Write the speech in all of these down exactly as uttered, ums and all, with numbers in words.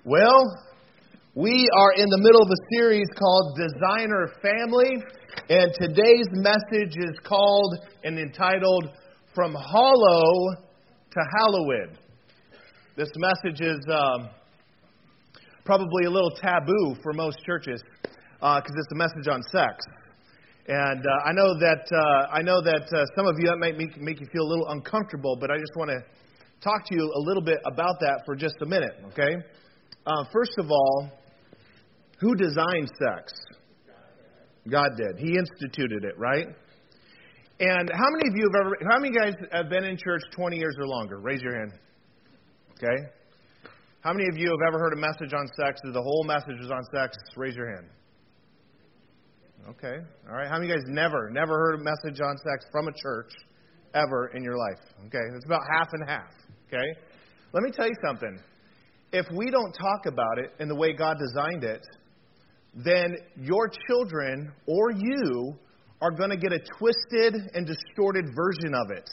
Well, we are in the middle of a series called Designer Family, and today's message is called and entitled From Hollow to Hallowed. This message is um, probably a little taboo for most churches because uh, it's a message on sex. And uh, I know that uh, I know that uh, some of you that might make, make you feel a little uncomfortable, but I just want to talk to you a little bit about that for just a minute, okay? Uh, first of all, who designed sex? God did. He instituted it, right? And how many of you have ever, how many guys have been in church twenty years or longer? Raise your hand. Okay. How many of you have ever heard a message on sex? The whole message is on sex. Raise your hand. Okay. All right. How many guys never, never heard a message on sex from a church ever in your life? Okay. It's about half and half. Okay. Let me tell you something. If we don't talk about it in the way God designed it, then your children or you are going to get a twisted and distorted version of it.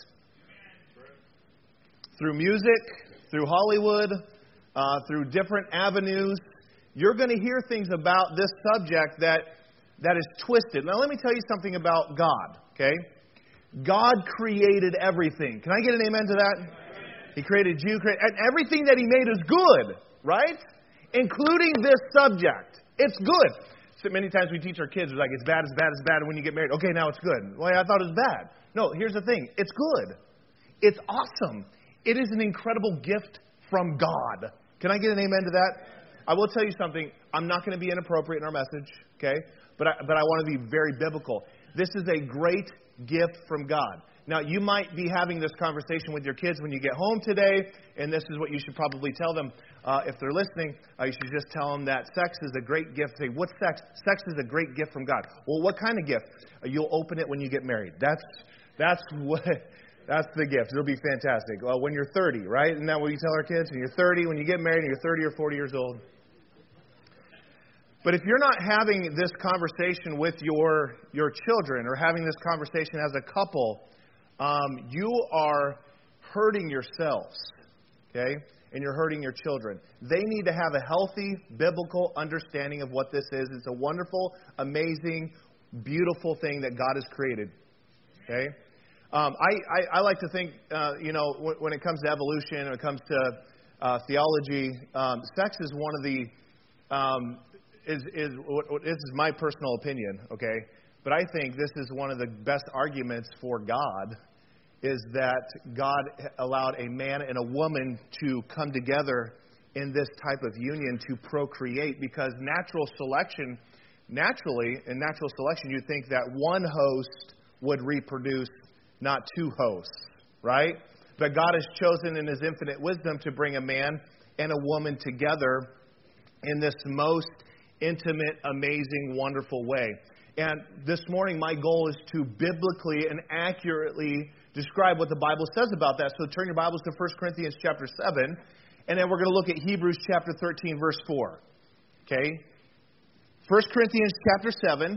Through music, through Hollywood, uh, through different avenues, you're going to hear things about this subject that that is twisted. Now, let me tell you something about God, okay? God created everything. Can I get an amen to that? He created you, created, and everything that He made is good, right? Including this subject. It's good. So many times we teach our kids, we're like, it's bad, it's bad, it's bad, and when you get married, okay, now it's good. Well, I thought it was bad. No, here's the thing. It's good. It's awesome. It is an incredible gift from God. Can I get an amen to that? I will tell you something. I'm not going to be inappropriate in our message, okay? But I, but I want to be very biblical. This is a great gift from God. Now, you might be having this conversation with your kids when you get home today, and this is what you should probably tell them. Uh, if they're listening, uh, you should just tell them that sex is a great gift. Say, what's sex? Sex is a great gift from God. Well, what kind of gift? Uh, you'll open it when you get married. That's that's what that's the gift. It'll be fantastic. Well, when you're thirty, right? Isn't that what you tell our kids? When you're thirty, when you get married, and you're thirty or forty years old. But if you're not having this conversation with your your children or having this conversation as a couple, um, you are hurting yourselves, okay? And you're hurting your children. They need to have a healthy, biblical understanding of what this is. It's a wonderful, amazing, beautiful thing that God has created, okay? Um, I, I, I like to think, uh, you know, w- when it comes to evolution, when it comes to uh, theology, um, sex is one of the... Um, Is is this is my personal opinion, okay? But I think this is one of the best arguments for God, is that God allowed a man and a woman to come together in this type of union to procreate, because natural selection, naturally, in natural selection, you think that one host would reproduce, not two hosts, right? But God has chosen in His infinite wisdom to bring a man and a woman together in this most intimate, amazing, wonderful way. And this morning, my goal is to biblically and accurately describe what the Bible says about that. So turn your Bibles to First Corinthians chapter seven, and then we're going to look at Hebrews chapter thirteen, verse four. Okay? First Corinthians chapter seven.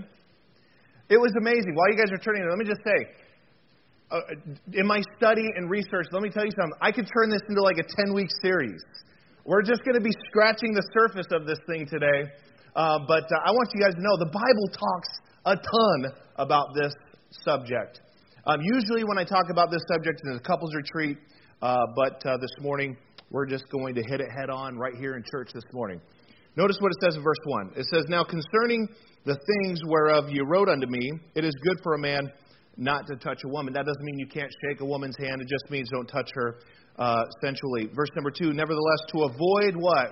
It was amazing. While you guys are turning it, let me just say, uh, in my study and research, let me tell you something. I could turn this into like a ten-week series. We're just going to be scratching the surface of this thing today. Uh, but uh, I want you guys to know the Bible talks a ton about this subject. Um, usually when I talk about this subject, it's a couples retreat. Uh, but uh, this morning, we're just going to hit it head on right here in church this morning. Notice what it says in verse one. It says, "Now concerning the things whereof you wrote unto me, it is good for a man not to touch a woman." That doesn't mean you can't shake a woman's hand. It just means don't touch her uh, sensually. Verse number two, "Nevertheless, to avoid" what?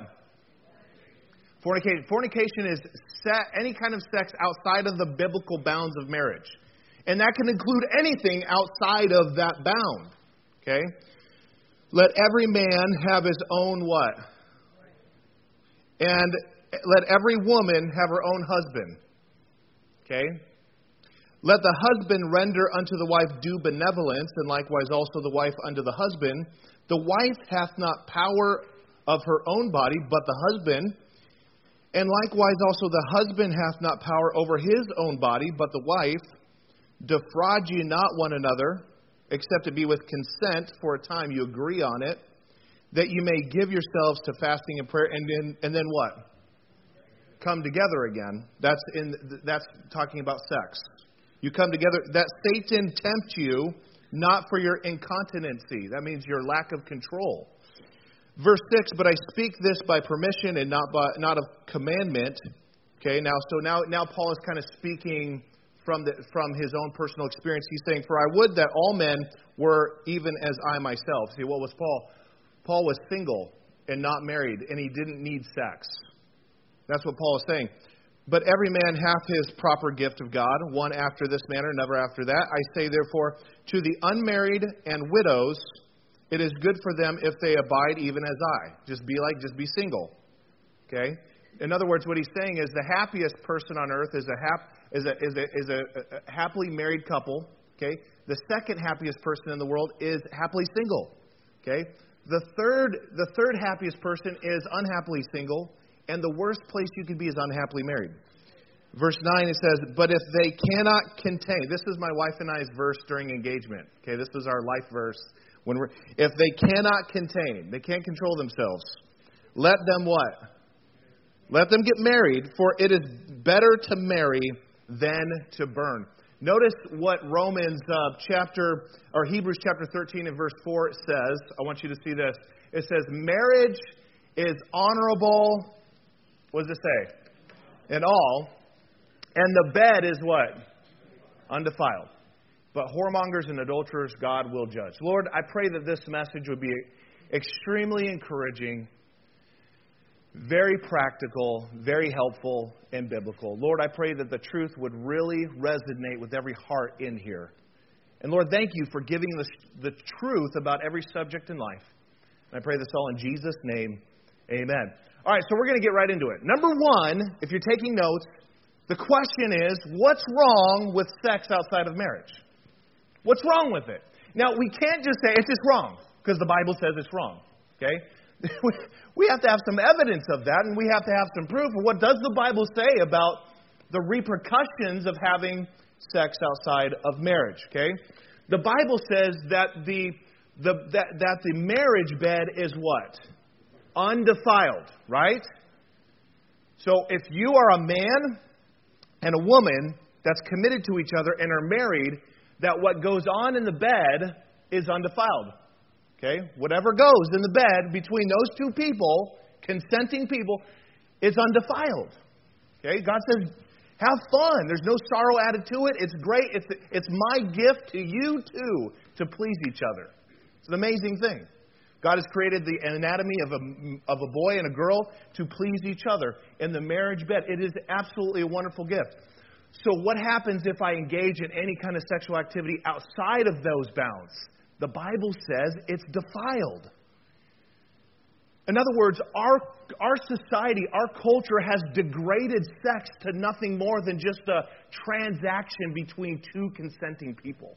Fornication. Fornication is set, any kind of sex outside of the biblical bounds of marriage. And that can include anything outside of that bound. Okay? "Let every man have his own" what? "And let every woman have her own husband." Okay? "Let the husband render unto the wife due benevolence, and likewise also the wife unto the husband. The wife hath not power of her own body, but the husband. And likewise also the husband hath not power over his own body, but the wife. Defraud ye not one another, except it be with consent, for a time you agree on it, that you may give yourselves to fasting and prayer, and then and then what? Come together again. That's in that's talking about sex. You come together, that Satan tempt you not for your incontinency. That means your lack of control. Verse six, but I speak this by permission and not by not of commandment. Okay, now so now now Paul is kind of speaking from the from his own personal experience. He's saying, for I would that all men were even as I myself. See, what was Paul? Paul was single and not married, and he didn't need sex. That's what Paul is saying. But every man hath his proper gift of God, one after this manner, never after that. I say therefore, to the unmarried and widows, it is good for them if they abide even as I. Just be like, just be single. Okay? In other words, what he's saying is the happiest person on earth is a hap, is a is a is a, a happily married couple. Okay? The second happiest person in the world is happily single. Okay? The third the third happiest person is unhappily single, and the worst place you could be is unhappily married. Verse nine, it says, but if they cannot contain, this is my wife and I's verse during engagement. Okay, this is our life verse. When we're, if they cannot contain, they can't control themselves, let them what? Let them get married, for it is better to marry than to burn. Notice what Romans uh, chapter, or Hebrews chapter thirteen and verse four says. I want you to see this. It says, marriage is honorable, what does it say? In all, and the bed is what? Undefiled. But whoremongers and adulterers God will judge. Lord, I pray that this message would be extremely encouraging, very practical, very helpful, and biblical. Lord, I pray that the truth would really resonate with every heart in here. And Lord, thank you for giving the, the truth about every subject in life. And I pray this all in Jesus' name. Amen. All right, so we're going to get right into it. Number one, if you're taking notes, the question is, what's wrong with sex outside of marriage? What's wrong with it? Now, we can't just say it's just wrong, because the Bible says it's wrong. Okay? We have to have some evidence of that, and we have to have some proof of what does the Bible say about the repercussions of having sex outside of marriage. Okay? The Bible says that the, the that, that the marriage bed is what? Undefiled, right? So if you are a man and a woman that's committed to each other and are married, that what goes on in the bed is undefiled. Okay? Whatever goes in the bed between those two people, consenting people, is undefiled. Okay? God says, have fun. There's no sorrow added to it. It's great. It's, it's my gift to you too to please each other. It's an amazing thing. God has created the anatomy of a, of a boy and a girl to please each other in the marriage bed. It is absolutely a wonderful gift. So what happens if I engage in any kind of sexual activity outside of those bounds? The Bible says it's defiled. In other words, our, our society, our culture has degraded sex to nothing more than just a transaction between two consenting people.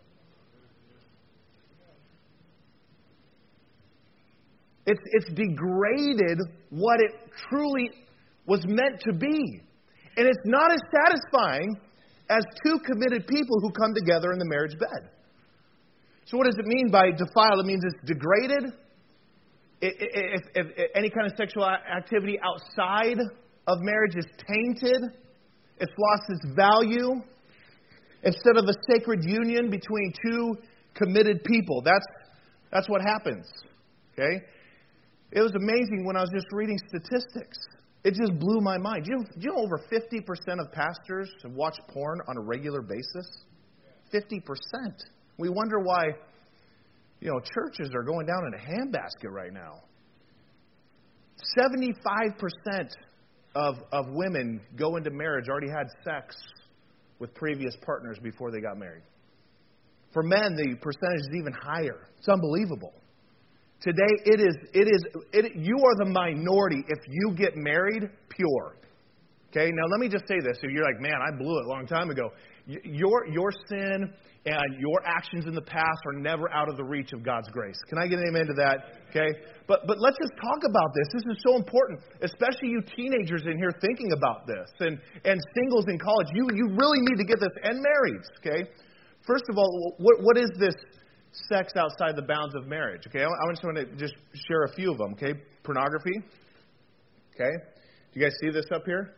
It's, it's degraded what it truly was meant to be. And it's not as satisfying as two committed people who come together in the marriage bed. So what does it mean by defiled? It means it's degraded. If, if, if any kind of sexual activity outside of marriage is tainted, it's lost its value. Instead of a sacred union between two committed people, that's that's what happens. Okay? It was amazing when I was just reading statistics. It just blew my mind. Do you, do you know over fifty percent of pastors watch porn on a regular basis? fifty percent. We wonder why, you know, churches are going down in a handbasket right now. seventy-five percent of, of women go into marriage already had sex with previous partners before they got married. For men, the percentage is even higher. It's unbelievable. Today, it is, it is, it, you are the minority if you get married pure. Okay, now let me just say this. If you're like, man, I blew it a long time ago. Your, your sin and your actions in the past are never out of the reach of God's grace. Can I get an amen to that? Okay, but, but let's just talk about this. This is so important, especially you teenagers in here thinking about this, and, and singles in college. You, you really need to get this, and marrieds, okay? First of all, what, what is this sex outside the bounds of marriage. Okay, I, I just want to just share a few of them. Okay, pornography. Okay, do you guys see this up here?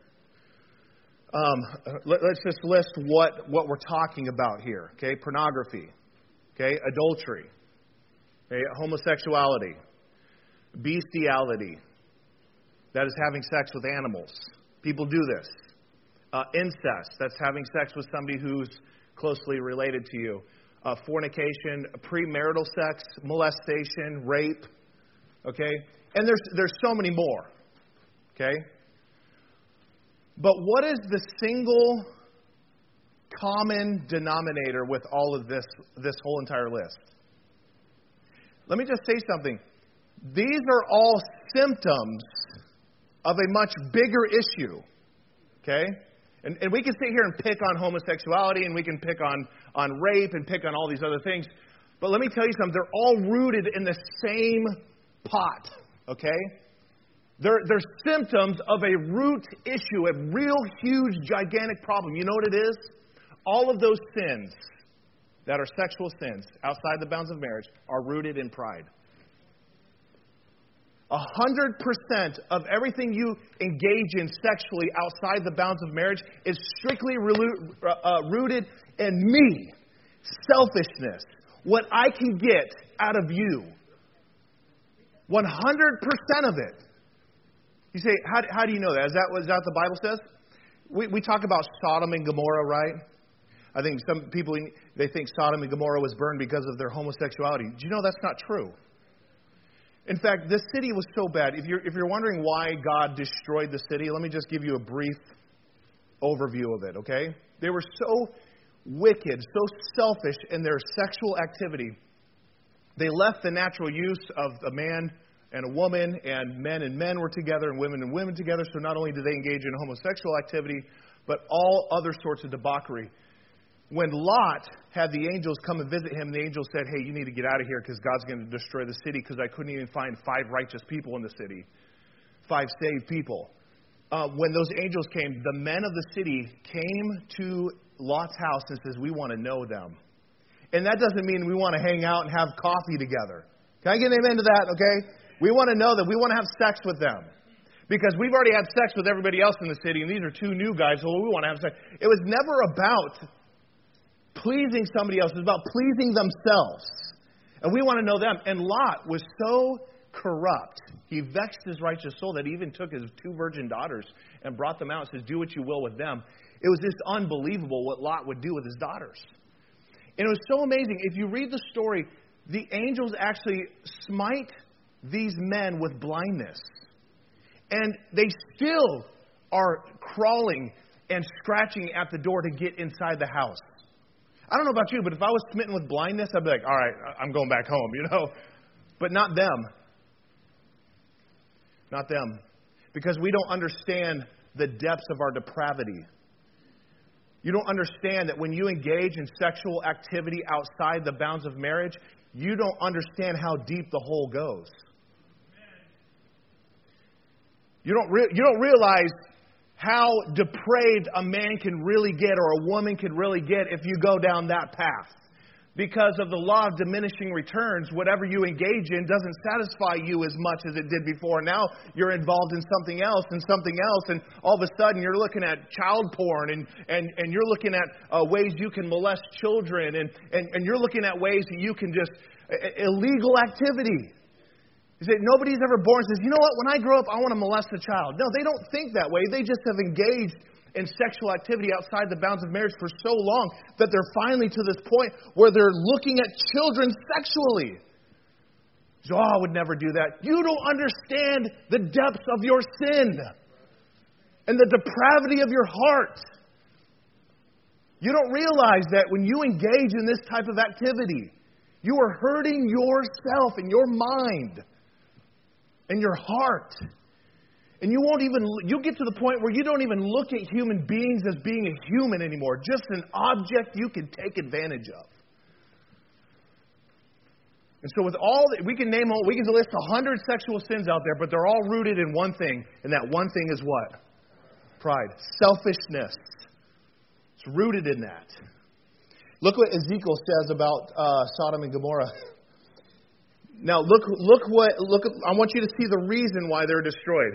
Um, let, let's just list what, what we're talking about here. Okay, pornography. Okay, adultery. Okay, homosexuality. Bestiality. That is having sex with animals. People do this. Uh, incest. That's having sex with somebody who's closely related to you. Uh, fornication, premarital sex, molestation, rape. Okay, and there's there's so many more. Okay. But what is the single common denominator with all of this, this whole entire list? Let me just say something. These are all symptoms of a much bigger issue. Okay? And, and we can sit here and pick on homosexuality, and we can pick on, on rape and pick on all these other things. But let me tell you something. They're all rooted in the same pot. Okay? They're, they're symptoms of a root issue, a real huge, gigantic problem. You know what it is? All of those sins that are sexual sins outside the bounds of marriage are rooted in pride. A hundred percent of everything you engage in sexually outside the bounds of marriage is strictly relu- uh, rooted in me. Selfishness. What I can get out of you. one hundred percent of it. You say, how, how do you know that? Is that what that the Bible says? We, we talk about Sodom and Gomorrah, right? I think some people, they think Sodom and Gomorrah was burned because of their homosexuality. Do you know that's not true? In fact, this city was so bad. If you're, if you're wondering why God destroyed the city, let me just give you a brief overview of it, okay? They were so wicked, so selfish in their sexual activity. They left the natural use of a man and a woman, and men and men were together, and women and women together. So not only did they engage in homosexual activity, but all other sorts of debauchery. When Lot had the angels come and visit him, the angels said, hey, you need to get out of here because God's going to destroy the city because I couldn't even find five righteous people in the city, five saved people. Uh, when those angels came, the men of the city came to Lot's house and says, we want to know them. And that doesn't mean we want to hang out and have coffee together. Can I get an amen to that, okay? We want to know that we want to have sex with them. Because we've already had sex with everybody else in the city, and these are two new guys, so we want to have sex. It was never about pleasing somebody else. It was about pleasing themselves. And we want to know them. And Lot was so corrupt, he vexed his righteous soul that he even took his two virgin daughters and brought them out and says, do what you will with them. It was just unbelievable what Lot would do with his daughters. And it was so amazing. If you read the story, the angels actually smite these men with blindness. And they still are crawling and scratching at the door to get inside the house. I don't know about you, but if I was smitten with blindness, I'd be like, all right, I'm going back home, you know. But not them. Not them. Because we don't understand the depths of our depravity. You don't understand that when you engage in sexual activity outside the bounds of marriage, you don't understand how deep the hole goes. You don't re- you don't realize how depraved a man can really get or a woman can really get if you go down that path. Because of the law of diminishing returns, whatever you engage in doesn't satisfy you as much as it did before. Now you're involved in something else and something else, and all of a sudden you're looking at child porn, and, and, and you're looking at uh, ways you can molest children, and, and, and you're looking at ways that you can just, uh, illegal activity. You say, nobody's ever born and says, you know what, when I grow up, I want to molest a child. No, they don't think that way. They just have engaged in sexual activity outside the bounds of marriage for so long that they're finally to this point where they're looking at children sexually. So, oh, I would never do that. You don't understand the depths of your sin and the depravity of your heart. You don't realize that when you engage in this type of activity, you are hurting yourself and your mind and your heart. And you won't even, you'll get to the point where you don't even look at human beings as being a human anymore. Just an object you can take advantage of. And so with all, that, we can name, we can list a hundred sexual sins out there, but they're all rooted in one thing. And that one thing is what? Pride. Selfishness. It's rooted in that. Look what Ezekiel says about uh, Sodom and Gomorrah. Now, look, look what, look. I want you to see the reason why they're destroyed.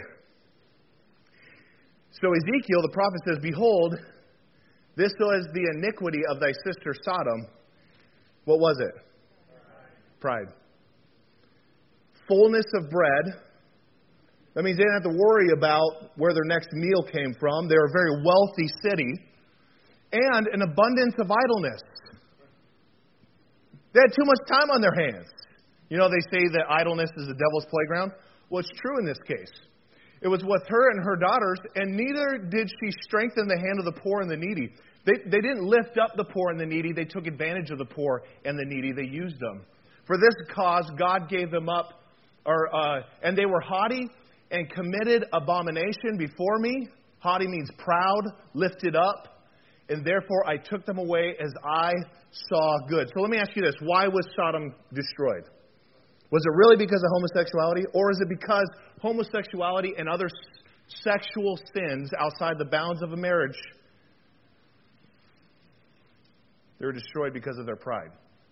So Ezekiel, the prophet, says, "Behold, this is the iniquity of thy sister Sodom." What was it? Pride. Fullness of bread. That means they didn't have to worry about where their next meal came from. They were a very wealthy city. And an abundance of idleness. They had too much time on their hands. You know, they say that idleness is the devil's playground. Well, it's true in this case. It was with her and her daughters, and neither did she strengthen the hand of the poor and the needy. They, they didn't lift up the poor and the needy. They took advantage of the poor and the needy. They used them. For this cause, God gave them up, or uh, and they were haughty and committed abomination before me. Haughty means proud, lifted up. And therefore I took them away as I saw good. So let me ask you this. Why was Sodom destroyed? Was it really because of homosexuality? Or is it because homosexuality and other sexual sins outside the bounds of a marriage, they were destroyed because of their pride?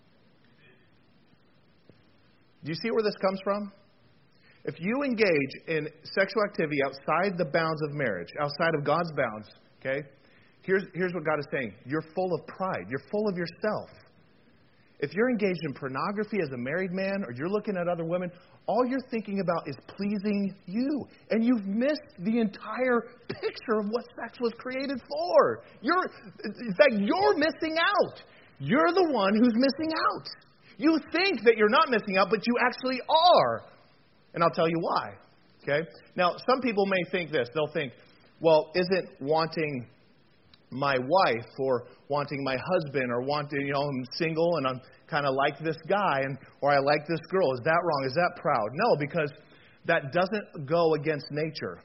Do you see where this comes from? If you engage in sexual activity outside the bounds of marriage, outside of God's bounds, okay, here's, here's what God is saying. You're full of pride. You're full of yourself. If you're engaged in pornography as a married man, or you're looking at other women, all you're thinking about is pleasing you. And you've missed the entire picture of what sex was created for. You're, in fact, you're missing out. You're the one who's missing out. You think that you're not missing out, but you actually are. And I'll tell you why. Okay? Now, some people may think this. They'll think, well, isn't wanting my wife or wanting my husband or wanting, you know, I'm single and I'm kind of like this guy and or I like this girl. Is that wrong? Is that proud? No, because that doesn't go against nature.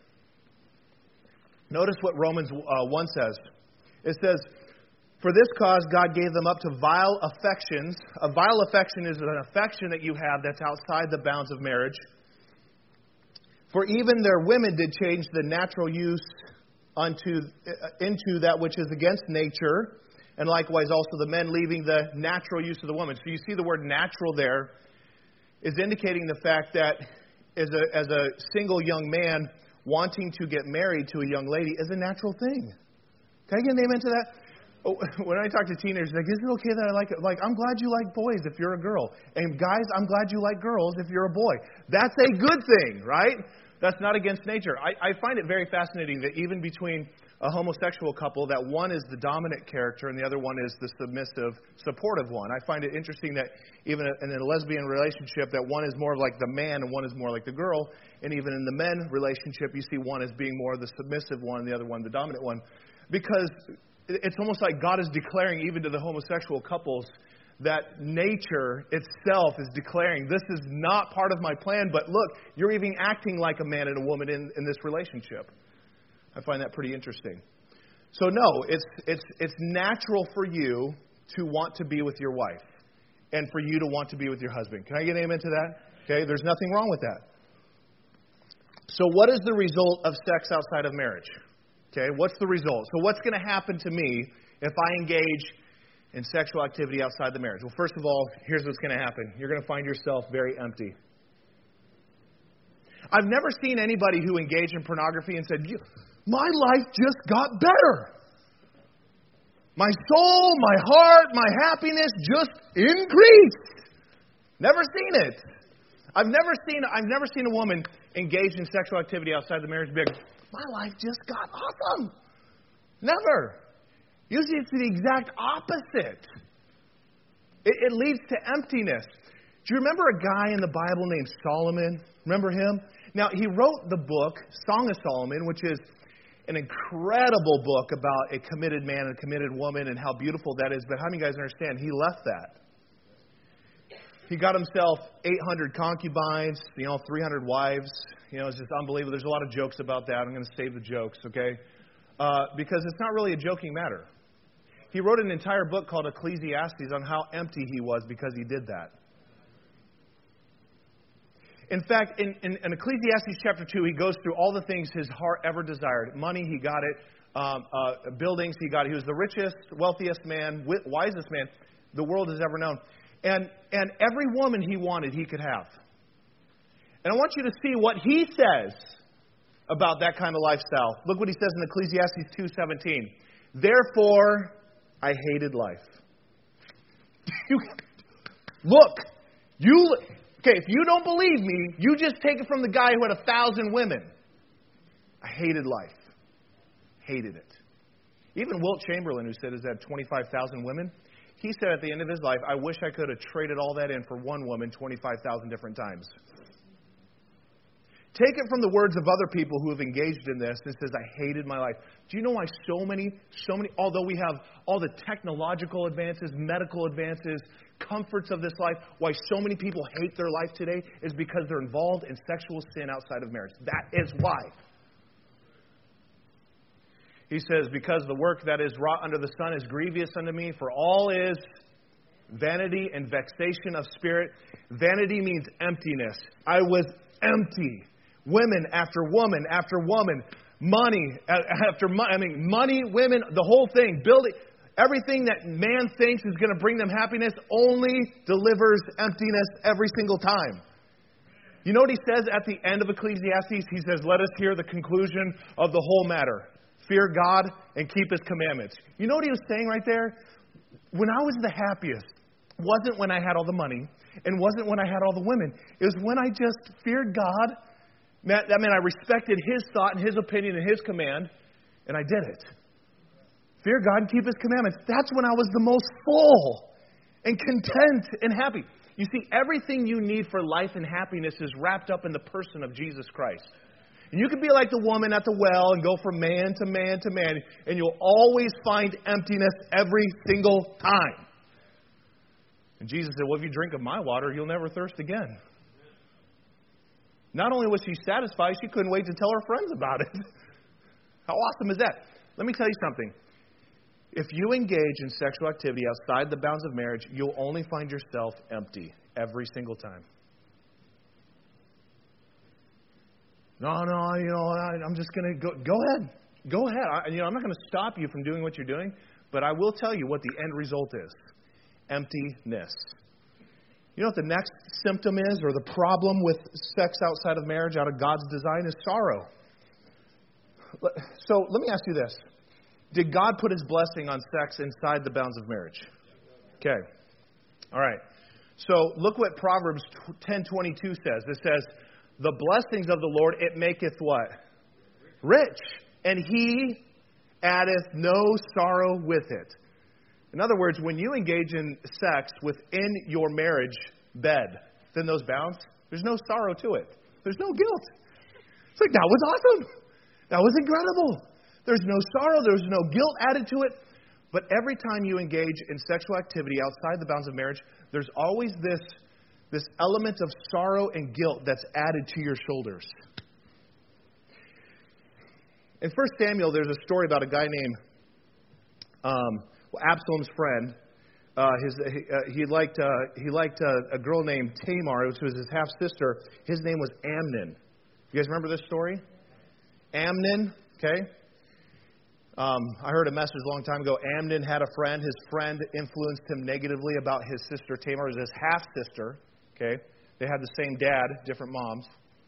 Notice what Romans uh, one says. It says, "For this cause God gave them up to vile affections." A vile affection is an affection that you have that's outside the bounds of marriage. "For even their women did change the natural use unto into that which is against nature, and likewise also the men leaving the natural use of the woman." So you see the word natural there is indicating the fact that as a, as a single young man wanting to get married to a young lady is a natural thing. Can I get an amen to that? Oh, when I talk to teenagers, like, is it okay that I like it? Like, I'm glad you like boys if you're a girl. And guys, I'm glad you like girls if you're a boy. That's a good thing, right? That's not against nature. I, I find it very fascinating that even between a homosexual couple, that one is the dominant character and the other one is the submissive, supportive one. I find it interesting that even in a lesbian relationship, that one is more like the man and one is more like the girl. And even in the men relationship, you see one as being more the submissive one and the other one the dominant one. Because it's almost like God is declaring even to the homosexual couples that nature itself is declaring, this is not part of my plan, but look, you're even acting like a man and a woman in, in this relationship. I find that pretty interesting. So no, it's it's it's natural for you to want to be with your wife and for you to want to be with your husband. Can I get an amen to that? Okay, there's nothing wrong with that. So what is the result of sex outside of marriage? Okay, what's the result? So what's going to happen to me if I engage in sexual activity outside the marriage? Well, first of all, here's what's going to happen. You're going to find yourself very empty. I've never seen anybody who engaged in pornography and said, my life just got better. My soul, my heart, my happiness just increased. Never seen it. I've never seen I've never seen a woman engage in sexual activity outside the marriage be like, my life just got awesome. Never. Usually it's the exact opposite. It, it leads to emptiness. Do you remember a guy in the Bible named Solomon? Remember him? Now, he wrote the book, Song of Solomon, which is an incredible book about a committed man and a committed woman and how beautiful that is. But how many of you guys understand? He left that. He got himself eight hundred concubines, you know, three hundred wives. You know, it's just unbelievable. There's a lot of jokes about that. I'm going to save the jokes, okay? Uh, because it's not really a joking matter. He wrote an entire book called Ecclesiastes on how empty he was because he did that. In fact, in, in, in Ecclesiastes chapter two, he goes through all the things his heart ever desired. Money, he got it. um, uh, buildings. He got. He was the richest, wealthiest man, wisest man the world has ever known. And and every woman he wanted, he could have. And I want you to see what he says about that kind of lifestyle. Look what he says in Ecclesiastes two seventeen. Therefore, I hated life. Look, you okay? If you don't believe me, you just take it from the guy who had a thousand women. I hated life. Hated it. Even Wilt Chamberlain, who said he's had twenty-five thousand women, he said at the end of his life, I wish I could have traded all that in for one woman twenty-five thousand different times. Take it from the words of other people who have engaged in this. It says, I hated my life. Do you know why so many, so many, although we have all the technological advances, medical advances, comforts of this life, why so many people hate their life today is because they're involved in sexual sin outside of marriage. That is why. He says, because the work that is wrought under the sun is grievous unto me, for all is vanity and vexation of spirit. Vanity means emptiness. I was empty. Women after woman after woman. Money after money. I mean, money, women, the whole thing. Building. Everything that man thinks is going to bring them happiness only delivers emptiness every single time. You know what he says at the end of Ecclesiastes? He says, let us hear the conclusion of the whole matter. Fear God and keep His commandments. You know what he was saying right there? When I was the happiest, wasn't when I had all the money and wasn't when I had all the women. It was when I just feared God. That meant I respected His thought and His opinion and His command, and I did it. Fear God and keep His commandments. That's when I was the most full and content and happy. You see, everything you need for life and happiness is wrapped up in the person of Jesus Christ. And you can be like the woman at the well and go from man to man to man, and you'll always find emptiness every single time. And Jesus said, well, if you drink of my water, you'll never thirst again. Not only was she satisfied, she couldn't wait to tell her friends about it. How awesome is that? Let me tell you something. If you engage in sexual activity outside the bounds of marriage, you'll only find yourself empty every single time. No, no, you know, I, I'm just going to go. Go ahead. Go ahead. I, you know, I'm not going to stop you from doing what you're doing, but I will tell you what the end result is. Emptiness. You know what the next symptom is, or the problem with sex outside of marriage, out of God's design, is sorrow. So let me ask you this. Did God put His blessing on sex inside the bounds of marriage? Okay. All right. So look what Proverbs ten twenty-two says. It says, the blessings of the Lord, it maketh what? Rich. And He addeth no sorrow with it. In other words, when you engage in sex within your marriage bed, within those bounds, there's no sorrow to it. There's no guilt. It's like, that was awesome. That was incredible. There's no sorrow. There's no guilt added to it. But every time you engage in sexual activity outside the bounds of marriage, there's always this, this element of sorrow and guilt that's added to your shoulders. In First Samuel, there's a story about a guy named um, well, Absalom's friend. Uh, his, he, uh, he liked, uh, he liked uh, a girl named Tamar, which was his half-sister. His name was Amnon. You guys remember this story? Amnon, okay? Um, I heard a message a long time ago. Amnon had a friend. His friend influenced him negatively about his sister Tamar. It was his half-sister, okay? They had the same dad, different moms.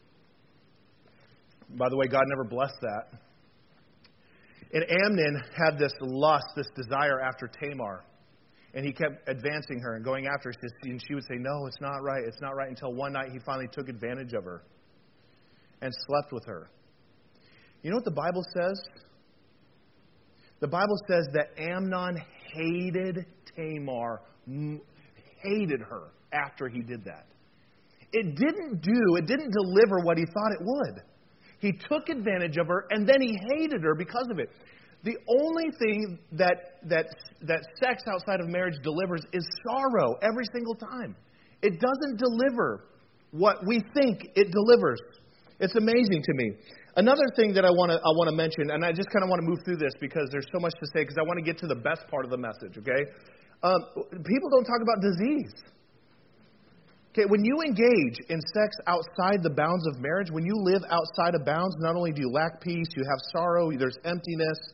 By the way, God never blessed that. And Amnon had this lust, this desire after Tamar. And he kept advancing her and going after her. And she would say, no, it's not right. It's not right. Until one night he finally took advantage of her and slept with her. You know what the Bible says? The Bible says that Amnon hated Tamar, hated her after he did that. It didn't do, it didn't deliver what he thought it would. He took advantage of her, and then he hated her because of it. The only thing that that that sex outside of marriage delivers is sorrow every single time. It doesn't deliver what we think it delivers. It's amazing to me. Another thing that I want to I want to mention, and I just kind of want to move through this because there's so much to say, because I want to get to the best part of the message, okay? Um, people don't talk about disease. Okay, when you engage in sex outside the bounds of marriage, when you live outside of bounds, not only do you lack peace, you have sorrow, there's emptiness,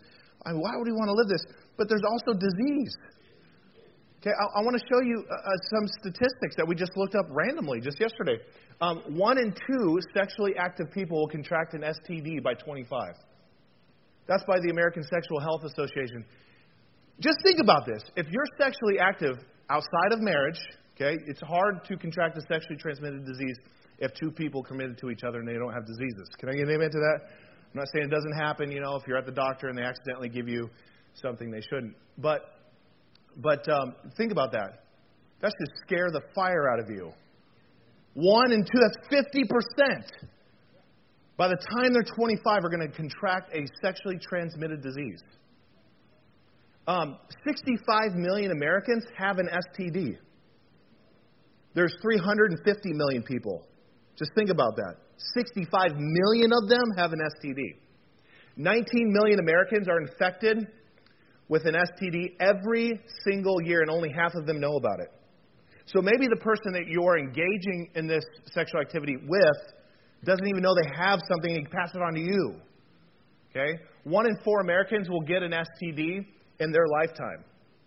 I mean, why would we want to live this? But there's also disease. Okay, I, I want to show you uh, some statistics that we just looked up randomly just yesterday. Um, one in two sexually active people will contract an S T D by twenty-five. That's by the American Sexual Health Association. Just think about this. If you're sexually active outside of marriage, okay, it's hard to contract a sexually transmitted disease if two people committed to each other and they don't have diseases. Can I get an amen to that? I'm not saying it doesn't happen, you know, if you're at the doctor and they accidentally give you something they shouldn't. But but um, think about that. That should scare the fire out of you. One and two, that's fifty percent. By the time they're twenty-five, are going to contract a sexually transmitted disease. Um, sixty-five million Americans have an S T D. There's three hundred fifty million people. Just think about that. sixty-five million of them have an S T D. nineteen million Americans are infected with an S T D every single year, and only half of them know about it. So maybe the person that you're engaging in this sexual activity with doesn't even know they have something and can pass it on to you. Okay? One in four Americans will get an S T D in their lifetime.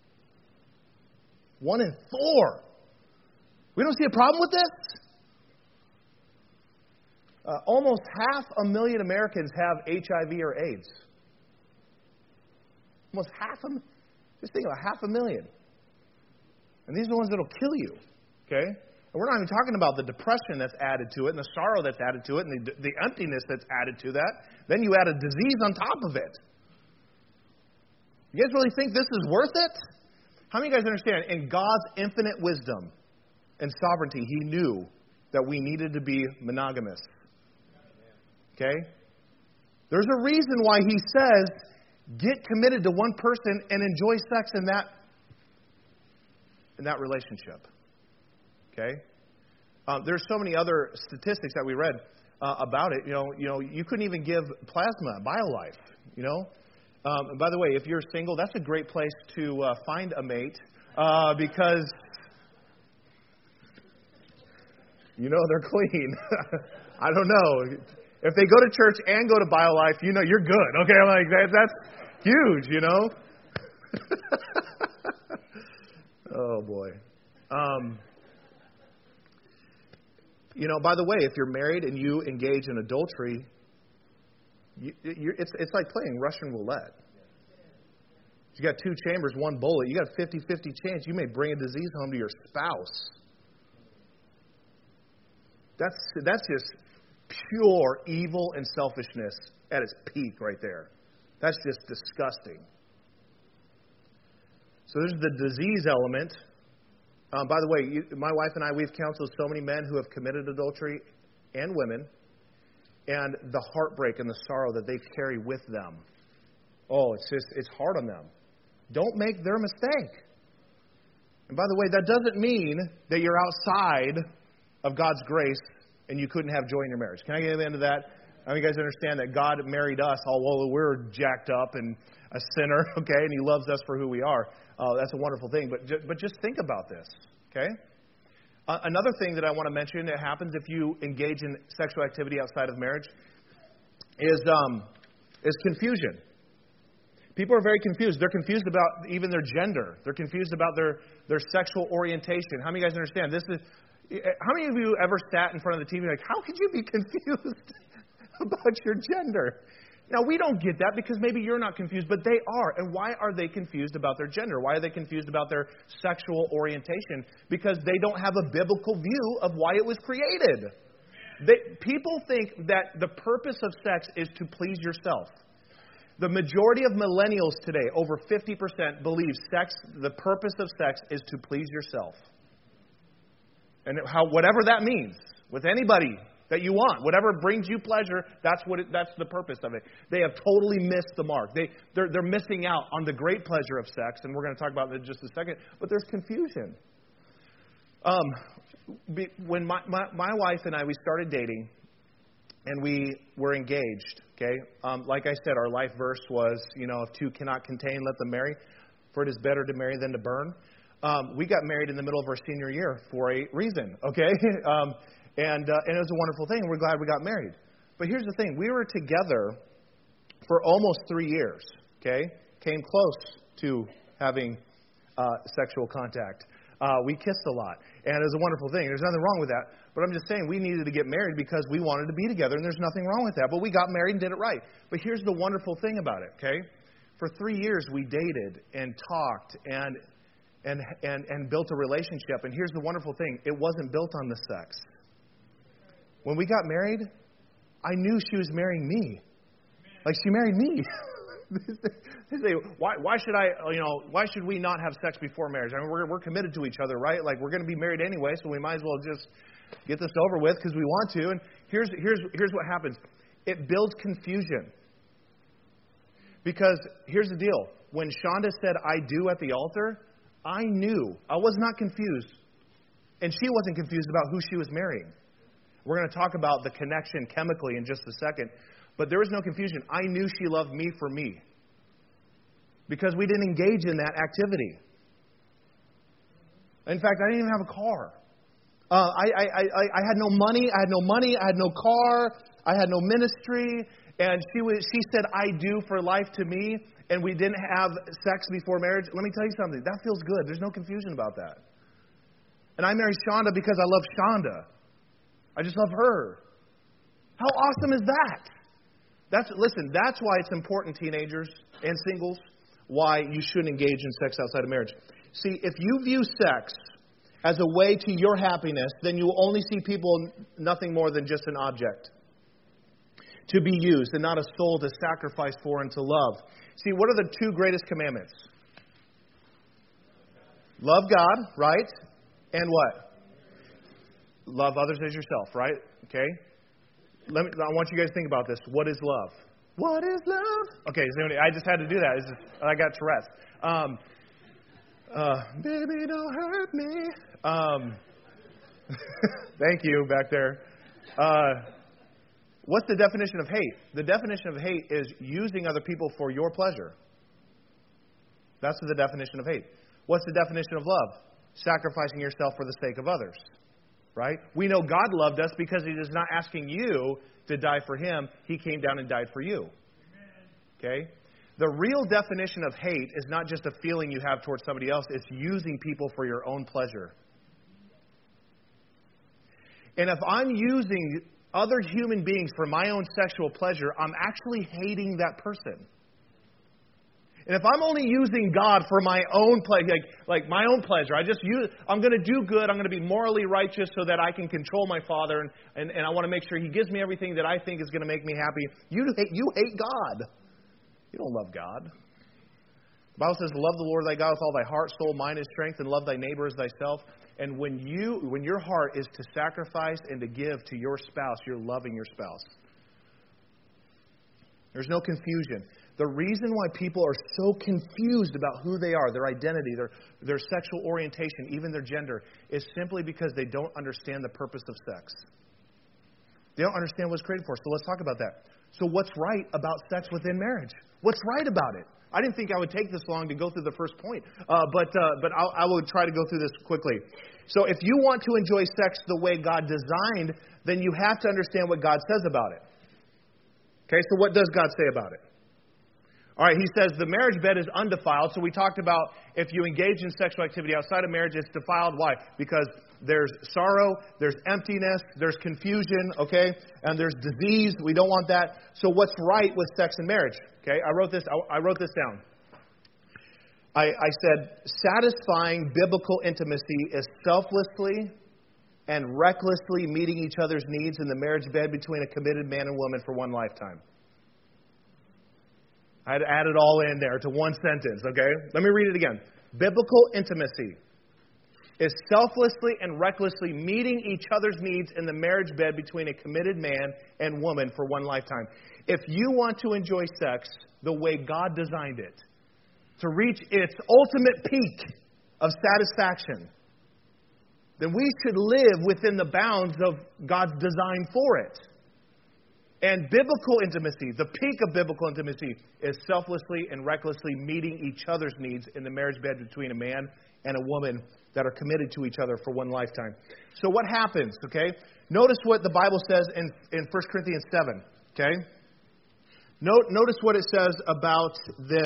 One in four. We don't see a problem with this? Uh, almost half a million Americans have H I V or AIDS. Almost half a million. Just think about half a million. And these are the ones that will kill you. Okay? And we're not even talking about the depression that's added to it and the sorrow that's added to it and the, the emptiness that's added to that. Then you add a disease on top of it. You guys really think this is worth it? How many of you guys understand? In God's infinite wisdom and sovereignty, He knew that we needed to be monogamous. Okay? There's a reason why He says, get committed to one person and enjoy sex in that, in that relationship. Okay? Um, there's so many other statistics that we read uh, about it. You know, you know, you couldn't even give plasma, BioLife. You know, um, and by the way, if you're single, that's a great place to uh, find a mate uh, because you know they're clean. I don't know if they go to church and go to BioLife. You know, you're good. Okay, I'm like that, that's huge. You know. Oh boy. Um, You know, by the way, if you're married and you engage in adultery, you, you're, it's, it's like playing Russian roulette. You got two chambers, one bullet. You got a fifty-fifty chance you may bring a disease home to your spouse. That's that's just pure evil and selfishness at its peak right there. That's just disgusting. So there's the disease element. Um, by the way, you, my wife and I, we've counseled so many men who have committed adultery and women, and the heartbreak and the sorrow that they carry with them. Oh, it's just, it's hard on them. Don't make their mistake. And by the way, that doesn't mean that you're outside of God's grace and you couldn't have joy in your marriage. Can I get into that? I mean, you guys understand that God married us although we're jacked up and a sinner, okay, and He loves us for who we are. Uh, that's a wonderful thing. But ju- but just think about this, okay? Uh, another thing that I want to mention that happens if you engage in sexual activity outside of marriage is um, is confusion. People are very confused. They're confused about even their gender. They're confused about their, their sexual orientation. How many of you guys understand? This is. How many of you ever sat in front of the T V like, how could you be confused about your gender? Now, we don't get that because maybe you're not confused, but they are. And why are they confused about their gender? Why are they confused about their sexual orientation? Because they don't have a biblical view of why it was created. They, people think that the purpose of sex is to please yourself. The majority of millennials today, over fifty percent, believe sex, the purpose of sex is to please yourself. And how, whatever that means, with anybody that you want, whatever brings you pleasure, that's what it, that's the purpose of it. They have totally missed the mark. They they're, they're missing out on the great pleasure of sex, and we're going to talk about that in just a second. But there's confusion. Um, be, when my, my my wife and I we started dating, and we were engaged. Okay, um, like I said, our life verse was, you know, if two cannot contain, let them marry, for it is better to marry than to burn. Um, we got married in the middle of our senior year for a reason. Okay. um, And, uh, and it was a wonderful thing. We're glad we got married. But here's the thing. We were together for almost three years, okay? came close to having uh, sexual contact. Uh, we kissed a lot, and it was a wonderful thing. There's nothing wrong with that. But I'm just saying we needed to get married because we wanted to be together, and there's nothing wrong with that. But we got married and did it right. But here's the wonderful thing about it, okay? For three years, we dated and talked and and and and built a relationship. And here's the wonderful thing. It wasn't built on the sex. When we got married, I knew she was marrying me. Like, she married me. They say, why, why should I, you know, why should we not have sex before marriage? I mean, we're, we're committed to each other, right? Like, we're going to be married anyway, so we might as well just get this over with because we want to. And here's, here's, here's what happens. It builds confusion. Because here's the deal. When Shonda said, I do at the altar, I knew. I was not confused. And she wasn't confused about who she was marrying. We're going to talk about the connection chemically in just a second. But there was no confusion. I knew she loved me for me. Because we didn't engage in that activity. In fact, I didn't even have a car. Uh, I, I, I, I had no money. I had no money. I had no car. I had no ministry. And she was, she said, I do for life to me. And we didn't have sex before marriage. Let me tell you something. That feels good. There's no confusion about that. And I married Shonda because I love Shonda. I just love her. How awesome is that? That's listen, that's why it's important, teenagers and singles, why you shouldn't engage in sex outside of marriage. See, if you view sex as a way to your happiness, then you will only see people nothing more than just an object to be used and not a soul to sacrifice for and to love. See, what are the two greatest commandments? Love God, right? And what? Love others as yourself, right? Okay? Let me, I want you guys to think about this. What is love? What is love? Okay, so I just had to do that. It's just, I got Tourette's. Um, uh, baby, don't hurt me. Um, thank you back there. Uh, what's the definition of hate? The definition of hate is using other people for your pleasure. That's the definition of hate. What's the definition of love? Sacrificing yourself for the sake of others. Right? We know God loved us because He is not asking you to die for Him. He came down and died for you. Okay? The real definition of hate is not just a feeling you have towards somebody else. It's using people for your own pleasure. And if I'm using other human beings for my own sexual pleasure, I'm actually hating that person. And if I'm only using God for my own pleasure, like, like my own pleasure, I just use, I'm going to do good, I'm going to be morally righteous so that I can control my Father, and, and, and I want to make sure He gives me everything that I think is going to make me happy. You hate, you hate God. You don't love God. The Bible says, love the Lord thy God with all thy heart, soul, mind, and strength, and love thy neighbor as thyself. And when you, when your heart is to sacrifice and to give to your spouse, you're loving your spouse. There's no confusion. The reason why people are so confused about who they are, their identity, their, their sexual orientation, even their gender, is simply because they don't understand the purpose of sex. They don't understand what it's created for. So let's talk about that. So what's right about sex within marriage? What's right about it? I didn't think I would take this long to go through the first point, uh, but uh, but I'll, I will try to go through this quickly. So if you want to enjoy sex the way God designed, then you have to understand what God says about it. Okay, so what does God say about it? All right, He says the marriage bed is undefiled. So we talked about if you engage in sexual activity outside of marriage, it's defiled. Why? Because there's sorrow, there's emptiness, there's confusion, okay? And there's disease. We don't want that. So what's right with sex and marriage? Okay, I wrote this, I wrote this down. I, I said, satisfying biblical intimacy is selflessly and recklessly meeting each other's needs in the marriage bed between a committed man and woman for one lifetime. I had to add it all in there to one sentence, okay? Let me read it again. Biblical intimacy is selflessly and recklessly meeting each other's needs in the marriage bed between a committed man and woman for one lifetime. If you want to enjoy sex the way God designed it, to reach its ultimate peak of satisfaction, then we should live within the bounds of God's design for it. And biblical intimacy, the peak of biblical intimacy, is selflessly and recklessly meeting each other's needs in the marriage bed between a man and a woman that are committed to each other for one lifetime. So what happens, okay? Notice what the Bible says in, in First Corinthians seven, okay? Note, notice what it says about this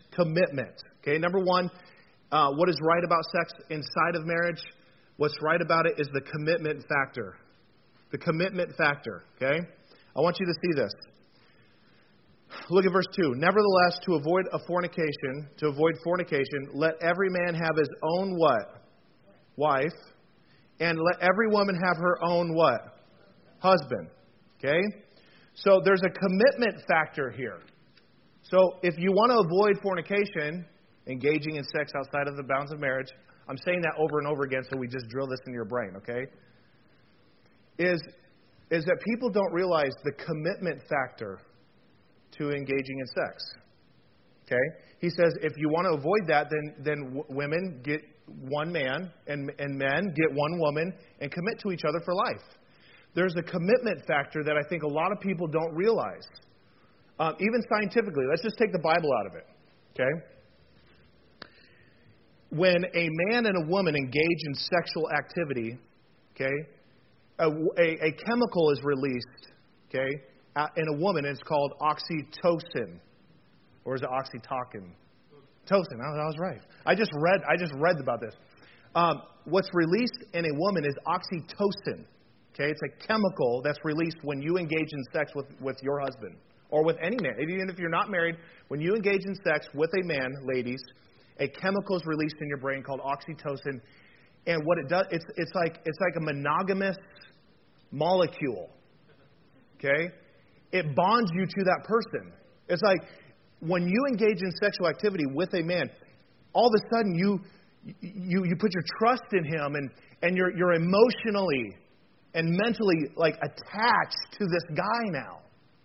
commitment. Okay, number one, uh, what is right about sex inside of marriage? What's right about it is the commitment factor. The commitment factor, okay? I want you to see this. Look at verse two. Nevertheless, to avoid a fornication, to avoid fornication, let every man have his own what? Wife. And let every woman have her own what? Husband. Okay? So there's a commitment factor here. So if you want to avoid fornication, engaging in sex outside of the bounds of marriage, I'm saying that over and over again so we just drill this in your brain, okay? Is, is that people don't realize the commitment factor to engaging in sex. Okay? He says if you want to avoid that, then then w- women get one man and, and men get one woman and commit to each other for life. There's a commitment factor that I think a lot of people don't realize. Um, even scientifically, let's just take the Bible out of it. Okay? When a man and a woman engage in sexual activity, okay, a, a, a chemical is released, okay, in a woman, and it's called oxytocin, or is it oxytocin? Tocin. I was right. I just read. I just read about this. Um, what's released in a woman is oxytocin. Okay, it's a chemical that's released when you engage in sex with, with your husband or with any man. Even if you're not married, when you engage in sex with a man, ladies, a chemical is released in your brain called oxytocin, and what it does, it's it's like it's like a monogamous molecule. Okay. It bonds you to that person. It's like when you engage in sexual activity with a man, all of a sudden you you you put your trust in him, and, and you're you're emotionally and mentally like attached to this guy now.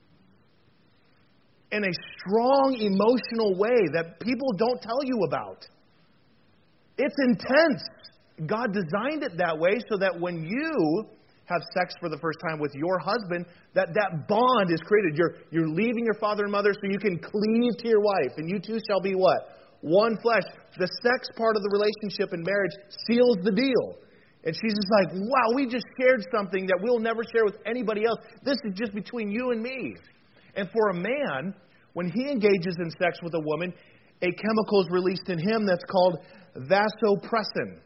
In a strong emotional way that people don't tell you about. It's intense. God designed it that way so that when you have sex for the first time with your husband, that that bond is created. You're, you're leaving your father and mother so you can cleave to your wife, and you two shall be what? One flesh. The sex part of the relationship in marriage seals the deal. And she's just like, wow, we just shared something that we'll never share with anybody else. This is just between you and me. And for a man, when he engages in sex with a woman, a chemical is released in him that's called vasopressin.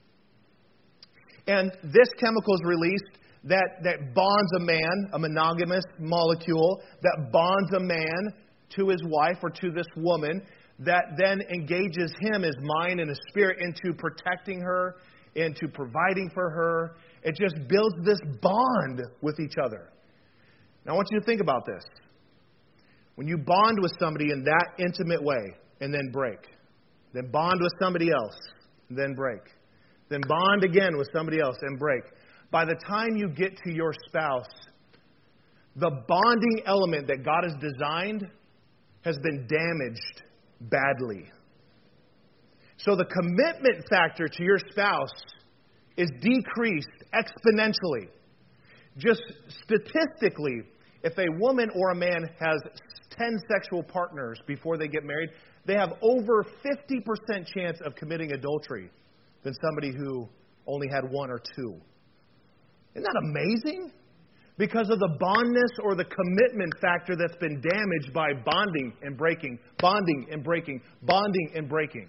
And this chemical is released that, that bonds a man, a monogamous molecule, that bonds a man to his wife or to this woman, that then engages him, his mind and his spirit, into protecting her, into providing for her. It just builds this bond with each other. Now I want you to think about this. When you bond with somebody in that intimate way and then break, then bond with somebody else, and then break. Then bond again with somebody else and break. By the time you get to your spouse, the bonding element that God has designed has been damaged badly. So the commitment factor to your spouse is decreased exponentially. Just statistically, if a woman or a man has ten sexual partners before they get married, they have over fifty percent chance of committing adultery than somebody who only had one or two. Isn't that amazing? Because of the bondness or the commitment factor that's been damaged by bonding and breaking, bonding and breaking, bonding and breaking.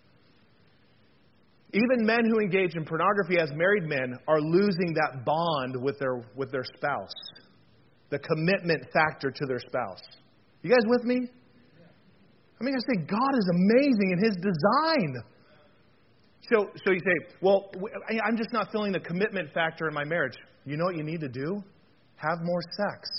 Even men who engage in pornography as married men are losing that bond with their with their spouse. The commitment factor to their spouse. You guys with me? I mean, I say God is amazing in His design. So, so you say, well, I'm just not feeling the commitment factor in my marriage. You know what you need to do? Have more sex.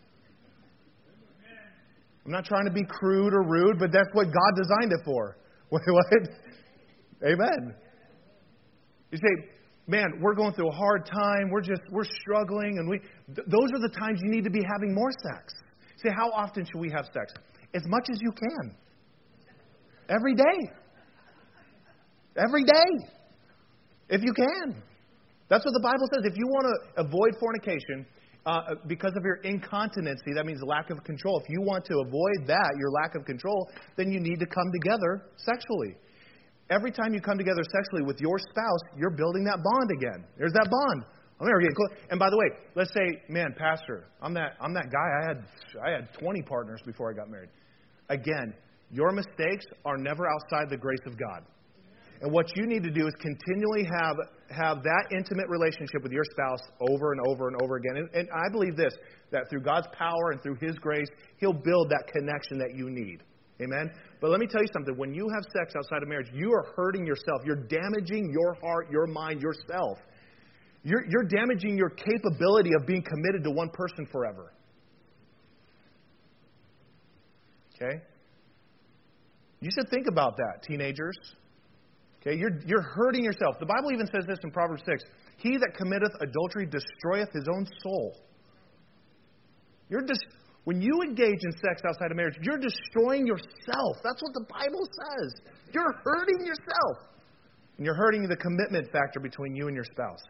I'm not trying to be crude or rude, but that's what God designed it for. What? Amen. You say, man, we're going through a hard time. We're just, we're struggling. And we, th- those are the times you need to be having more sex. Say, how often should we have sex? As much as you can. Every day. Every day. If you can. That's what the Bible says. If you want to avoid fornication uh, because of your incontinency, that means lack of control. If you want to avoid that, your lack of control, then you need to come together sexually. Every time you come together sexually with your spouse, you're building that bond again. There's that bond. I'm never getting close. And by the way, let's say, man, Pastor, I'm that I'm that guy. I had I had twenty partners before I got married. Again, Your mistakes are never outside the grace of God. And what you need to do is continually have have that intimate relationship with your spouse over and over and over again. And, and I believe this, that through God's power and through His grace, He'll build that connection that you need. Amen? But let me tell you something. When you have sex outside of marriage, you are hurting yourself. You're damaging your heart, your mind, yourself. You're, you're damaging your capability of being committed to one person forever. Okay? You should think about that, teenagers. Okay, you're, you're hurting yourself. The Bible even says this in Proverbs six. He that committeth adultery destroyeth his own soul. You're dis- when you engage in sex outside of marriage, you're destroying yourself. That's what the Bible says. You're hurting yourself. And you're hurting the commitment factor between you and your spouse.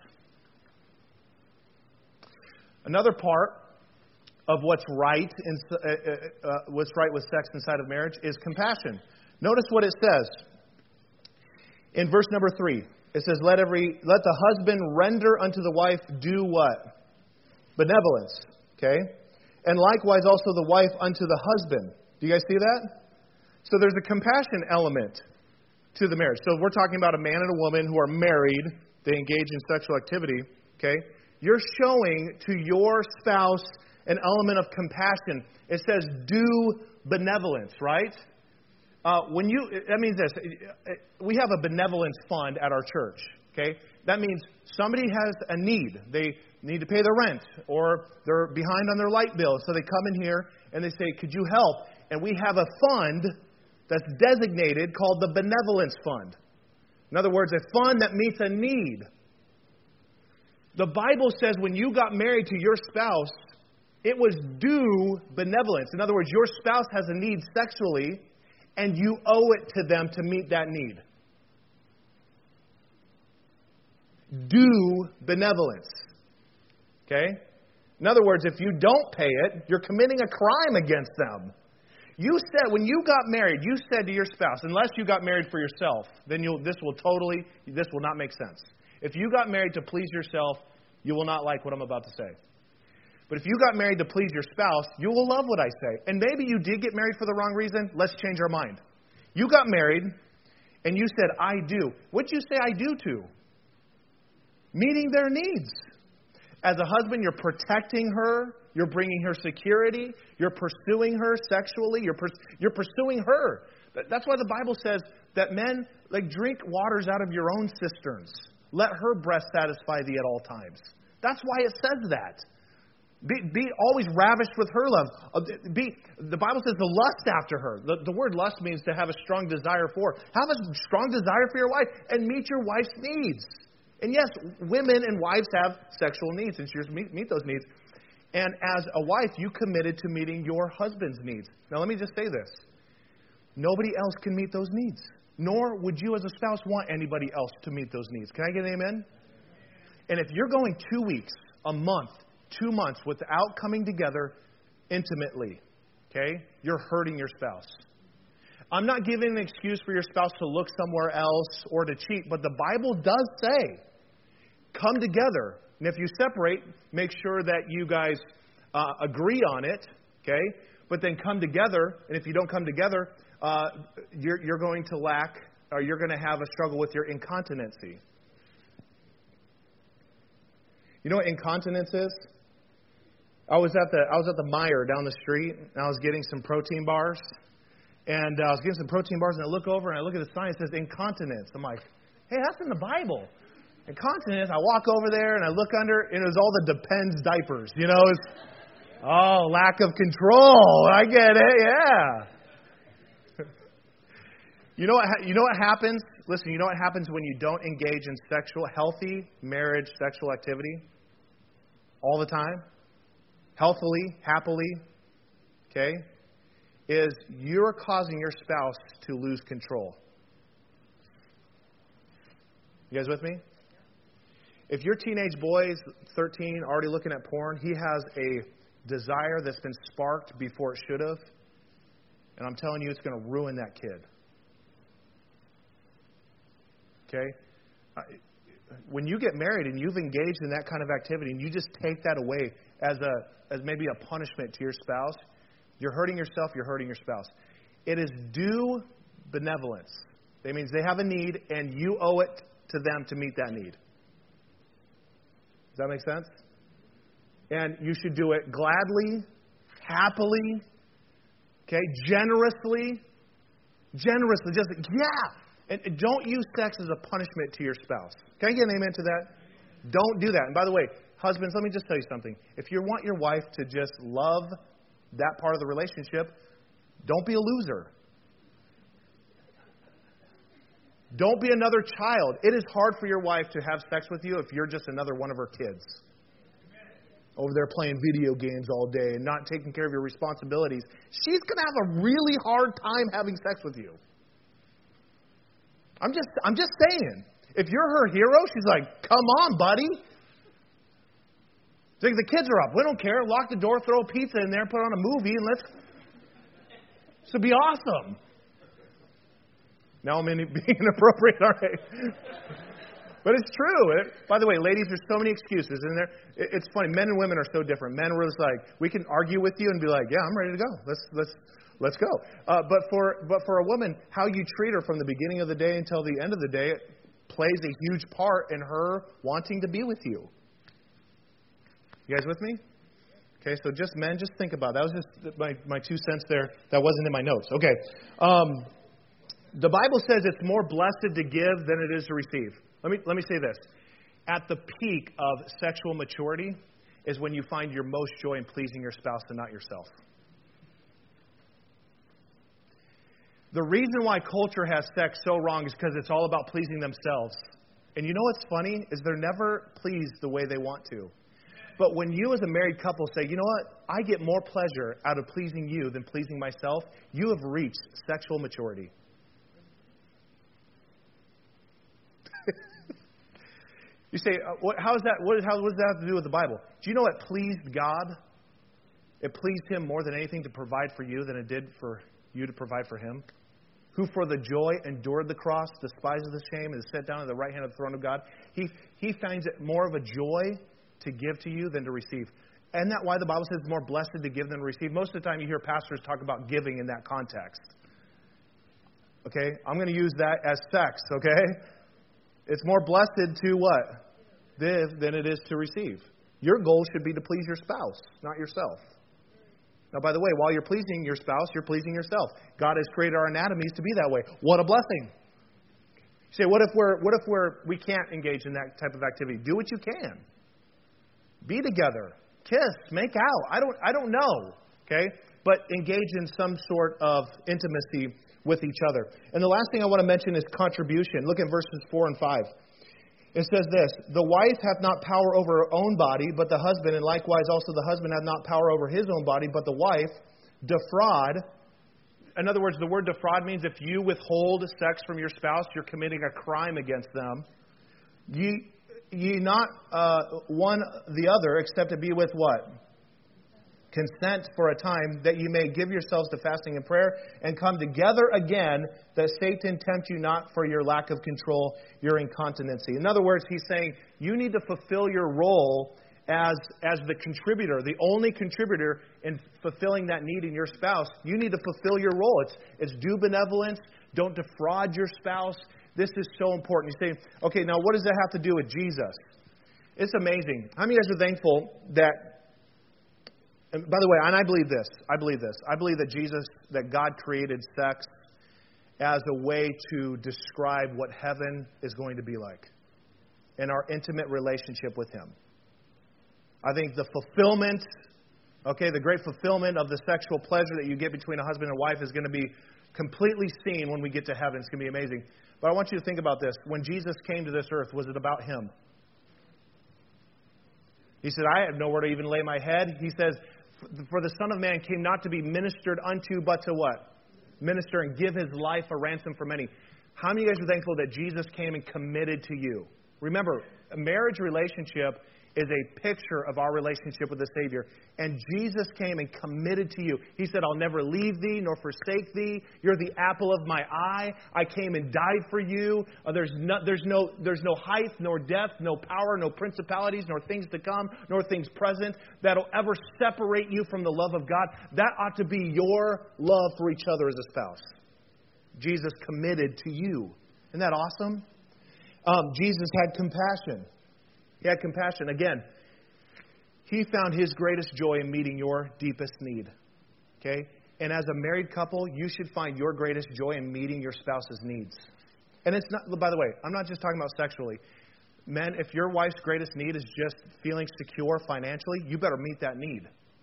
Another part of what's right in, uh, uh, uh, what's right with sex inside of marriage is compassion. Notice what it says. In verse number three, it says, Let every let the husband render unto the wife do what? Benevolence. Okay? And likewise also the wife unto the husband. Do you guys see that? So there's a compassion element to the marriage. So we're talking about a man and a woman who are married. They engage in sexual activity. Okay? You're showing to your spouse an element of compassion. It says do benevolence, right? Uh, when you, that means this. We have a benevolence fund at our church. Okay, that means somebody has a need. They need to pay their rent, or they're behind on their light bill. So they come in here and they say, "Could you help?" And we have a fund that's designated called the benevolence fund. In other words, a fund that meets a need. The Bible says when you got married to your spouse, it was due benevolence. In other words, your spouse has a need sexually, and you owe it to them to meet that need. Due benevolence. Okay? In other words, if you don't pay it, you're committing a crime against them. You said, when you got married, you said to your spouse, unless you got married for yourself, then you'll, this will totally, this will not make sense. If you got married to please yourself, you will not like what I'm about to say. But if you got married to please your spouse, you will love what I say. And maybe you did get married for the wrong reason. Let's change our mind. You got married, and you said, I do. What'd you say I do to? Meeting their needs. As a husband, you're protecting her. You're bringing her security. You're pursuing her sexually. You're pers- you're pursuing her. That's why the Bible says that men, like, drink waters out of your own cisterns. Let her breast satisfy thee at all times. That's why it says that. Be, be always ravished with her love. Be, the Bible says to lust after her. The, the word lust means to have a strong desire for. Have a strong desire for your wife and meet your wife's needs. And yes, women and wives have sexual needs, and she meet, meet those needs. And as a wife, you committed to meeting your husband's needs. Now, let me just say this. Nobody else can meet those needs. Nor would you as a spouse want anybody else to meet those needs. Can I get an amen? And if you're going two weeks, a month, two months without coming together intimately, okay, you're hurting your spouse. I'm not giving an excuse for your spouse to look somewhere else or to cheat, but the Bible does say, come together. And if you separate, make sure that you guys uh, agree on it, okay? But then come together, and if you don't come together, uh, you're, you're going to lack, or you're going to have a struggle with your incontinency. You know what incontinence is? I was at the I was at the Meijer down the street, and I was getting some protein bars. And uh, I was getting some protein bars, and I look over, and I look at the sign, it says incontinence. I'm like, hey, that's in the Bible. Incontinence. I walk over there, and I look under, and it was all the Depends diapers. You know, it's, oh, lack of control. I get it, yeah. You know what? You know what happens? Listen, you know what happens when you don't engage in sexual, healthy marriage sexual activity all the time? Healthily, happily, okay, is you're causing your spouse to lose control. You guys with me? If your teenage boy is thirteen, already looking at porn, he has a desire that's been sparked before it should have. And I'm telling you, it's going to ruin that kid. Okay? When you get married and you've engaged in that kind of activity and you just take that away as a as maybe a punishment to your spouse, you're hurting yourself, you're hurting your spouse. It is due benevolence. That means they have a need, and you owe it to them to meet that need. Does that make sense? And you should do it gladly, happily, okay, generously, generously. Just, yeah. And don't use sex as a punishment to your spouse. Can I get an amen to that? Don't do that. And by the way, husbands, let me just tell you something. If you want your wife to just love that part of the relationship, don't be a loser. Don't be another child. It is hard for your wife to have sex with you if you're just another one of her kids. Over there playing video games all day and not taking care of your responsibilities. She's going to have a really hard time having sex with you. I'm just I'm just saying. If you're her hero, she's like, come on, buddy. Like, the kids are up. We don't care. Lock the door, throw a pizza in there, put on a movie, and let's... This would be awesome. Now I'm being inappropriate, all right. But it's true. It, by the way, ladies, there's so many excuses. And there, it, it's funny. Men and women are so different. Men were just like, we can argue with you and be like, yeah, I'm ready to go. Let's let's let's go. Uh, but for but for a woman, how you treat her from the beginning of the day until the end of the day plays a huge part in her wanting to be with you. You guys with me? Okay, so just men, just think about it. That was just my, my two cents there. That wasn't in my notes. Okay. Um, the Bible says it's more blessed to give than it is to receive. Let me let me say this. At the peak of sexual maturity is when you find your most joy in pleasing your spouse and not yourself. The reason why culture has sex so wrong is because it's all about pleasing themselves. And you know what's funny is they're never pleased the way they want to. But when you as a married couple say, you know what, I get more pleasure out of pleasing you than pleasing myself, you have reached sexual maturity. You say, uh, what, how is that? What, how, what does that have to do with the Bible? Do you know it pleased God? It pleased Him more than anything to provide for you than it did for you to provide for Him. Who for the joy endured the cross, despises the shame, and is set down at the right hand of the throne of God. He He finds it more of a joy to give to you than to receive. Isn't that why the Bible says it's more blessed to give than to receive? Most of the time you hear pastors talk about giving in that context. Okay? I'm going to use that as sex, okay? It's more blessed to what? Give than it is to receive. Your goal should be to please your spouse, not yourself. Now, by the way, while you're pleasing your spouse, you're pleasing yourself. God has created our anatomies to be that way. What a blessing. You say, what if we're what if we're we can't engage in that type of activity? Do what you can. Be together. Kiss. Make out. I don't I don't know. Okay? But engage in some sort of intimacy with each other. And the last thing I want to mention is contribution. Look at verses four and five. It says this, the wife hath not power over her own body, but the husband, and likewise also the husband hath not power over his own body, but the wife defraud. In other words, the word defraud means if you withhold sex from your spouse, you're committing a crime against them. Ye, ye not uh, one the other, except to be with what? Consent for a time, that you may give yourselves to fasting and prayer, and come together again, that Satan tempt you not for your lack of control, your incontinency. In other words, he's saying you need to fulfill your role as, as the contributor, the only contributor in fulfilling that need in your spouse. You need to fulfill your role. It's, it's due benevolence. Don't defraud your spouse. This is so important. You say, okay, now what does that have to do with Jesus? It's amazing. How many of you guys are thankful that... And by the way, and I believe this. I believe this. I believe that Jesus, that God created sex as a way to describe what heaven is going to be like in our intimate relationship with Him. I think the fulfillment, okay, the great fulfillment of the sexual pleasure that you get between a husband and wife is going to be completely seen when we get to heaven. It's going to be amazing. But I want you to think about this. When Jesus came to this earth, was it about Him? He said, I have nowhere to even lay my head. He says, for the Son of Man came not to be ministered unto, but to what? Minister and give His life a ransom for many. How many of you guys are thankful that Jesus came and committed to you? Remember, a marriage relationship is a picture of our relationship with the Savior. And Jesus came and committed to you. He said, I'll never leave thee nor forsake thee. You're the apple of my eye. I came and died for you. Uh, there's, no, there's, no, there's no height, nor depth, no power, no principalities, nor things to come, nor things present that'll ever separate you from the love of God. That ought to be your love for each other as a spouse. Jesus committed to you. Isn't that awesome? Um, Jesus had compassion. He had compassion. Again, He found His greatest joy in meeting your deepest need. Okay? And as a married couple, you should find your greatest joy in meeting your spouse's needs. And it's not, by the way, I'm not just talking about sexually. Men, if your wife's greatest need is just feeling secure financially, you better meet that need.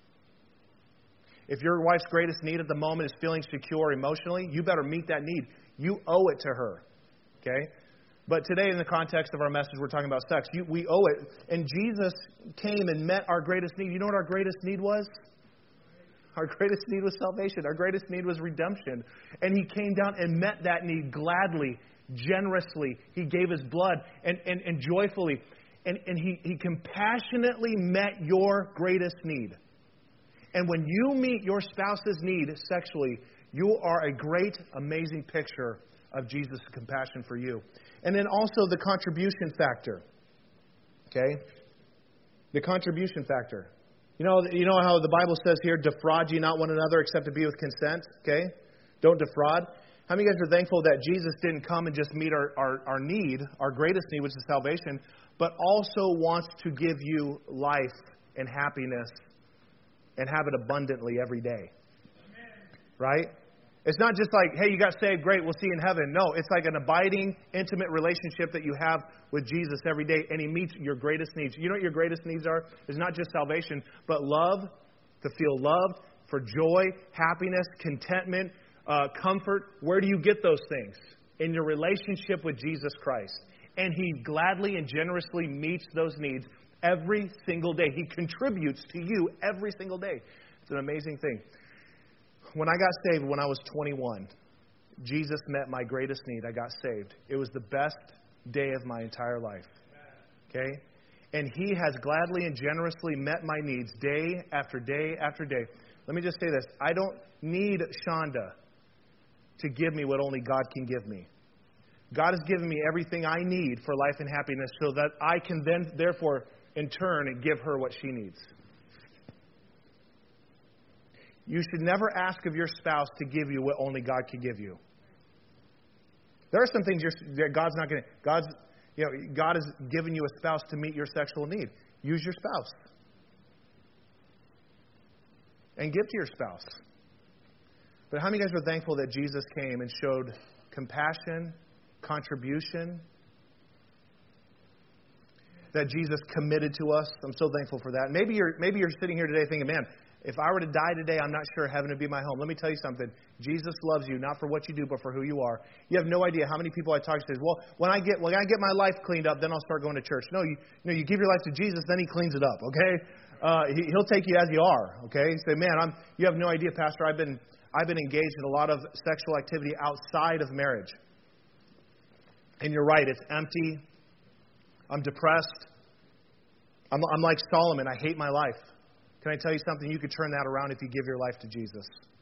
If your wife's greatest need at the moment is feeling secure emotionally, you better meet that need. You owe it to her. Okay? But today, in the context of our message, we're talking about sex. You, we owe it. And Jesus came and met our greatest need. You know what our greatest need was? Our greatest need was salvation. Our greatest need was redemption. And He came down and met that need gladly, generously. He gave His blood and, and, and joyfully. And, and he, he compassionately met your greatest need. And when you meet your spouse's need sexually, you are a great, amazing picture of Jesus' compassion for you. And then also the contribution factor. Okay? The contribution factor. You know, you know how the Bible says here, defraud ye not one another except to be with consent? Okay? Don't defraud. How many of you guys are thankful that Jesus didn't come and just meet our, our, our need, our greatest need, which is salvation, but also wants to give you life and happiness and have it abundantly every day? Right? It's not just like, hey, you got saved, great, we'll see you in heaven. No, it's like an abiding, intimate relationship that you have with Jesus every day, and He meets your greatest needs. You know what your greatest needs are? It's not just salvation, but love, to feel loved, for joy, happiness, contentment, uh, comfort. Where do you get those things? In your relationship with Jesus Christ. And He gladly and generously meets those needs every single day. He contributes to you every single day. It's an amazing thing. When I got saved when I was twenty-one, Jesus met my greatest need. I got saved. It was the best day of my entire life. Okay? And He has gladly and generously met my needs day after day after day. Let me just say this. I don't need Shonda to give me what only God can give me. God has given me everything I need for life and happiness so that I can then, therefore, in turn, give her what she needs. You should never ask of your spouse to give you what only God can give you. There are some things you're, that God's not going to. God's, you know, God has given you a spouse to meet your sexual need. Use your spouse, and give to your spouse. But how many of you guys are thankful that Jesus came and showed compassion, contribution? That Jesus committed to us. I'm so thankful for that. Maybe you're maybe you're sitting here today thinking, man, if I were to die today, I'm not sure heaven would be my home. Let me tell you something. Jesus loves you, not for what you do, but for who you are. You have no idea how many people I talk to say, well, when I get when I get my life cleaned up, then I'll start going to church. No, you, you know, you give your life to Jesus, then He cleans it up, okay? Uh, he, he'll take you as you are, okay? You say, man, I'm. You have no idea, Pastor. I've been I've been engaged in a lot of sexual activity outside of marriage. And you're right, it's empty. I'm depressed. I'm, I'm like Solomon. I hate my life. Can I tell you something? You could turn that around if you give your life to Jesus.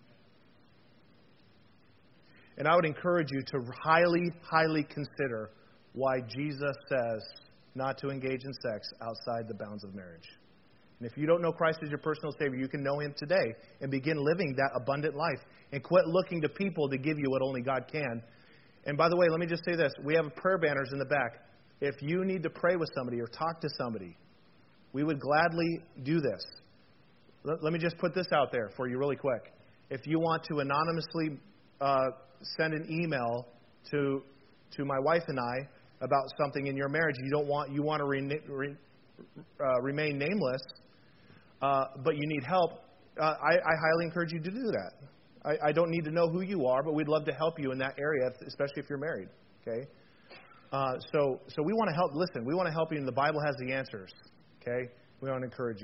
And I would encourage you to highly, highly consider why Jesus says not to engage in sex outside the bounds of marriage. And if you don't know Christ as your personal Savior, you can know Him today and begin living that abundant life and quit looking to people to give you what only God can. And by the way, let me just say this. We have prayer banners in the back. If you need to pray with somebody or talk to somebody, we would gladly do this. Let me just put this out there for you really quick. If you want to anonymously uh, send an email to to my wife and I about something in your marriage, you don't want you want to re, re, uh, remain nameless, uh, but you need help, uh, I, I highly encourage you to do that. I, I don't need to know who you are, but we'd love to help you in that area, especially if you're married. Okay. Uh, so so we want to help. Listen, we want to help you, and the Bible has the answers. Okay. We want to encourage you.